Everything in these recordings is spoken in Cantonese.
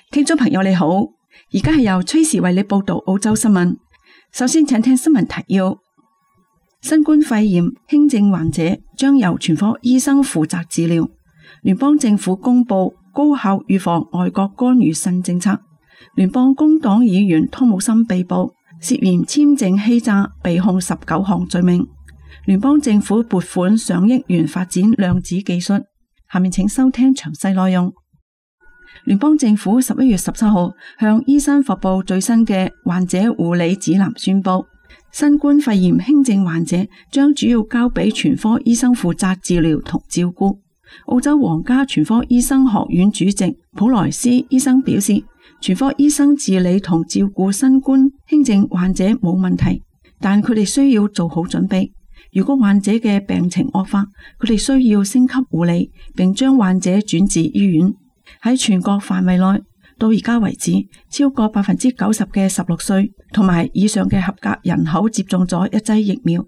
聽眾朋友你好，而家係由崔時為你報道澳洲新聞。首先請聽新聞提要：新冠肺炎輕症患者將由全科醫生負責治療。聯邦政府公布高效預防外國干預新政策。聯邦工黨議員湯姆森被捕，涉嫌簽證欺詐，被控19項罪名。聯邦政府撥款上億元發展量子技術。下面請收聽詳細內容。聯邦政府11月17號向醫生發布最新嘅患者護理指南，宣布新冠肺炎輕症患者將主要交俾全科醫生負責治療同照顧。澳洲皇家全科醫生學院主席普萊斯醫生表示，全科醫生治理同照顧新冠輕症患者冇問題，但佢哋需要做好準備。如果患者嘅病情惡化，佢哋需要升級護理，並將患者轉至醫院。喺全國範圍內，到而家為止，超過 90% 嘅16歲同埋以上嘅合格人口接種咗一劑疫苗，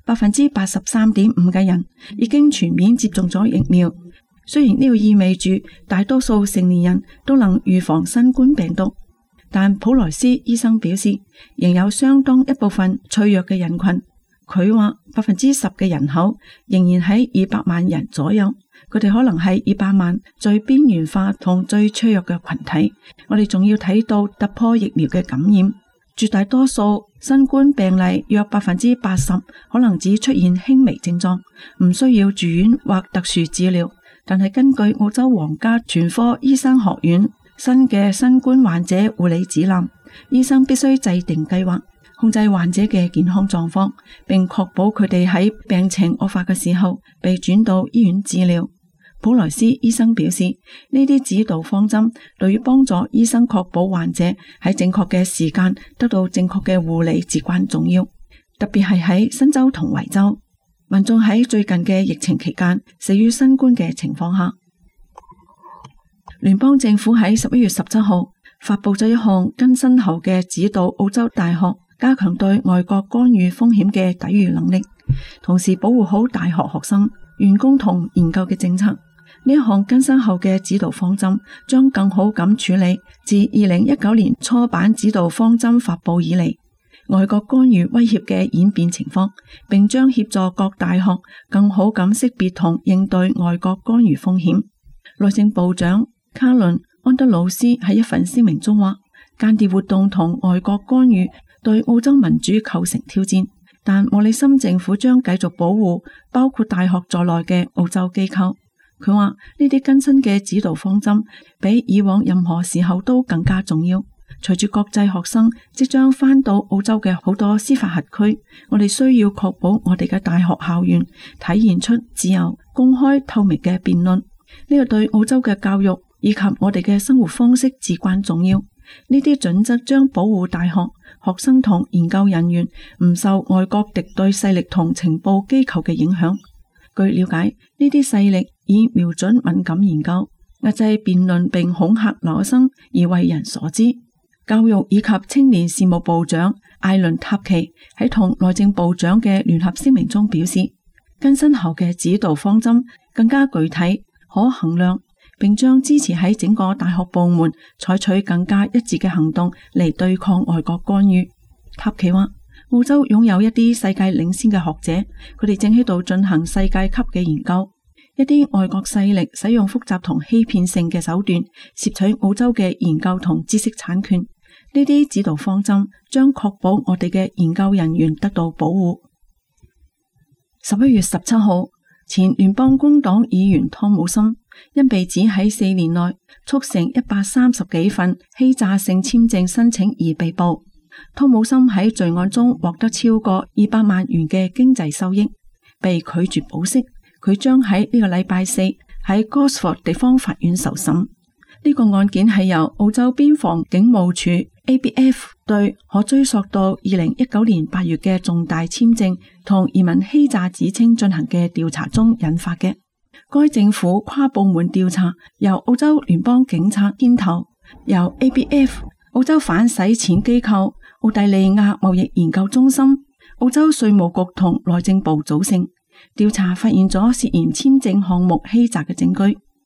83.5% 嘅人已經全面接種咗疫苗。雖然呢個意味住大多數成年人都能預防新冠病毒，但普萊斯醫生表示，仍有相當一部分脆弱嘅人群。佢話 10% 嘅人口仍然喺200萬人左右，佢哋可能係200萬最邊緣化同最脆弱嘅群體。我哋仲要睇到突破疫苗嘅感染，絕大多數新冠病例約 80% 可能只出現輕微症狀，唔需要住院或特殊治療。但係根據澳洲皇家全科醫生學院新嘅新冠患者護理指南，醫生必須制定計劃，控制患者嘅健康狀況，並確保佢哋喺病情惡化嘅時候被轉到醫院治療。普萊斯醫生表示，呢啲指導方針對於幫助醫生確保患者喺正確嘅時間得到正確嘅護理至關重要，特別係喺新州同維州，民眾喺最近嘅疫情期間死於新冠嘅情況下。聯邦政府喺11月17號發布咗一項更新後嘅指導澳洲大學加強對外國干預風險嘅抵禦能力，同時保護好大學學生、員工同研究嘅政策。呢一項更新後嘅指導方針將更好咁處理自2019年初版指導方針發布以嚟外國干預威脅嘅演變情況，並將協助各大學更好咁識別同應對外國干預風險。內政部長卡倫安德魯斯喺一份聲明中話，間諜活動同外國干預對澳洲民主構成挑戰，但莫里森政府將繼續保護包括大學在內嘅澳洲機構。佢話呢啲更新嘅指導方針比以往任何時候都更加重要。隨住國際學生即將返到澳洲嘅好多司法轄區，我哋需要確保我哋嘅大學校園體現出自由、公開、透明嘅辯論。呢個對澳洲嘅教育以及我哋嘅生活方式至關重要。呢啲準則將保護大學、學生同研究人員唔受外國敵對勢力同情報機構嘅影響。據了解，呢啲勢力以瞄準敏感研究、壓制辯論並恐嚇留學生而為人所知。教育以及青年事務部長艾倫塔奇喺同內政部長嘅聯合聲明中表示，更新後嘅指導方針更加具體、可衡量，並將支持喺整個大學部門採取更加一致嘅行動嚟對抗外國干預。塔奇話，澳洲擁有一啲世界領先嘅學者，佢哋正喺度進行世界級嘅研究。一啲外國勢力使用複雜同欺騙性嘅手段竊取澳洲嘅研究同知識產權。呢啲指導方針將確保我哋嘅研究人員得到保護。11月17號，前聯邦工黨議員湯姆森因被指喺4年內促成130幾份欺詐性簽證申請而被捕。湯姆森喺罪案中獲得超過200萬元嘅經濟收益，被拒絕保釋。佢將喺呢個禮拜四喺 Gosford 地方法院受審。呢個案件係由澳洲邊防警務處 ABF 對可追溯到2019年8月嘅重大簽證同移民欺詐指稱進行嘅調查中引發嘅。該政府跨部門調查由澳洲聯邦警察牽頭，由 ABF、澳洲反洗錢機構、澳大利亞貿易研究中心、澳洲稅務局同內政部組成。調查發現咗涉嫌簽證項目欺詐嘅證據。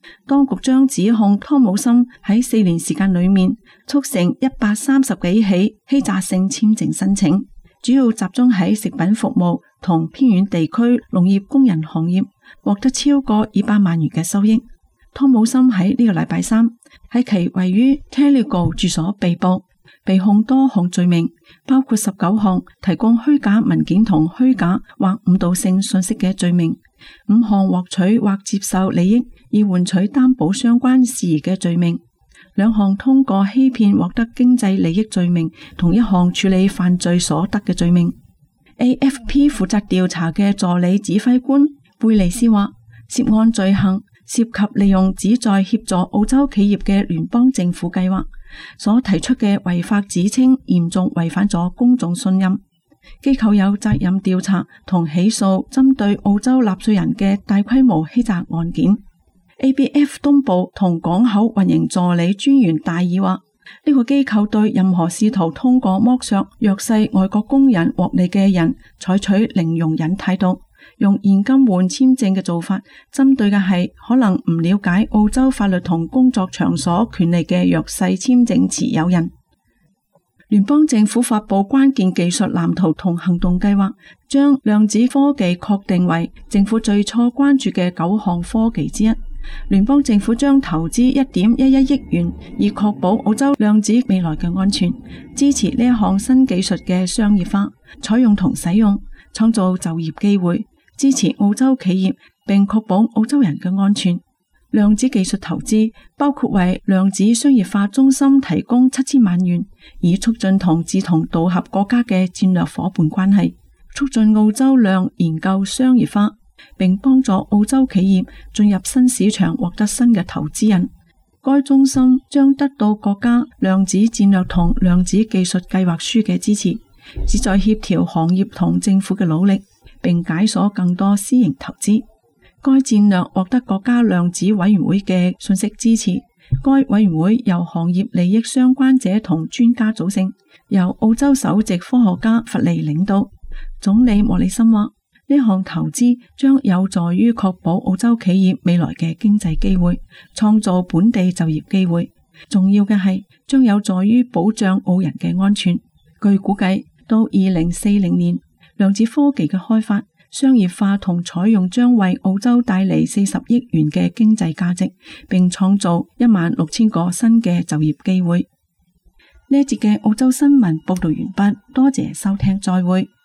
當局將指控湯姆森喺4年時間裏面促成130幾起欺詐性簽證申請，主要集中喺食品服務同偏遠地區農業工人行業，獲得超過200萬元嘅收益。湯姆森喺呢個禮拜三喺其位於 Telligo 住所被捕，被控多項罪名，包括19項提供虛假文件同虛假或誤導性信息嘅罪名，5項獲取或接受利益以換取擔保相關事宜嘅罪名，2項通過欺騙獲得經濟利益罪名，同1項處理犯罪所得嘅罪名。AFP 負責調查嘅助理指揮官貝利斯話，涉案罪行涉及利用旨在協助澳洲企業嘅聯邦政府計劃所提出嘅違法指稱，嚴重違反咗公眾信任。機構有責任調查同起訴針對澳洲納稅人嘅大規模欺詐案件。ABF 東部同港口運營助理專員戴爾話，呢個機構對任何試圖通過剝削弱勢外國工人獲利嘅人採取零容忍態度，用現金換簽證嘅做法，針對嘅係可能唔了解澳洲法律同工作場所權利嘅弱勢簽證持有人。聯邦政府發佈關鍵技術藍圖同行動計劃，將量子科技確定為政府最初關注嘅9項科技之一。聯邦政府將投資1.11億元，以確保澳洲量子未來嘅安全，支持呢一項新技術嘅商業化、採用同使用，創造就業機會，支持澳洲企業，並確保澳洲人嘅安全。量子技術投資包括為量子商業化中心提供7000萬元，以促進同志同道合國家嘅戰略夥伴關係，促進澳洲量研究商業化，並幫助澳洲企業進入新市場，獲得新嘅投資人。該中心將得到國家量子戰略同量子技術計劃書嘅支持，旨在協調行業同政府嘅努力，並解鎖更多私營投資。該戰略獲得國家量子委員會嘅信息支持。該委員會由行業利益相關者同專家組成，由澳洲首席科學家弗利領導。總理莫里森話，呢項投資將有助於確保澳洲企業未來嘅經濟機會，創造本地就業機會。重要嘅係將有助於保障澳人嘅安全。據估計，到2040年，量子科技嘅開發、商業化同採用將為澳洲帶嚟40億元嘅經濟價值，並創造16000個新嘅就業機會。呢一節嘅澳洲新聞報道完畢，多謝收聽，再會。